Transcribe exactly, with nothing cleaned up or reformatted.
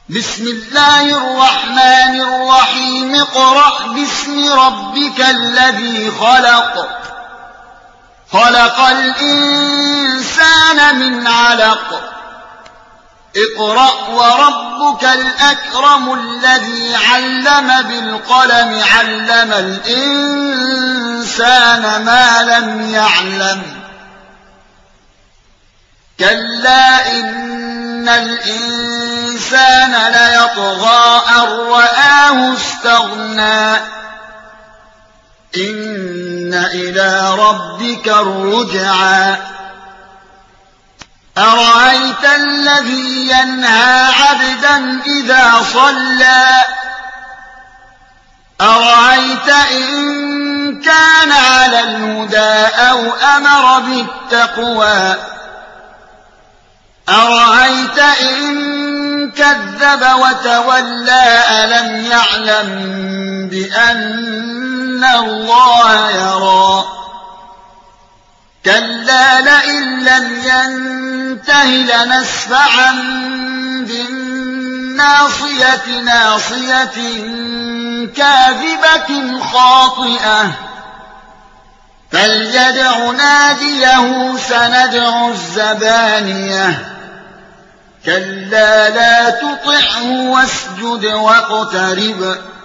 بسم الله الرحمن الرحيم اقرأ باسم ربك الذي خلق خلق الإنسان من علق اقرأ وربك الأكرم الذي علم بالقلم علم الإنسان ما لم يعلم كلا إن الإنسان ليطغى أن رآه استغنى إن إلى ربك الرجعى أرأيت الذي ينهى عبدا إذا صلى أرأيت إن كان على الهدى أو أمر بالتقوى أرأيت إن كذب وتولى ألم يعلم بأن الله يرى كلا لئن لم ينته لنسفعا بالناصية ناصية كاذبة خاطئة فليدع ناديه سندع الزبانية كلا لا تطعه واسجد واقترب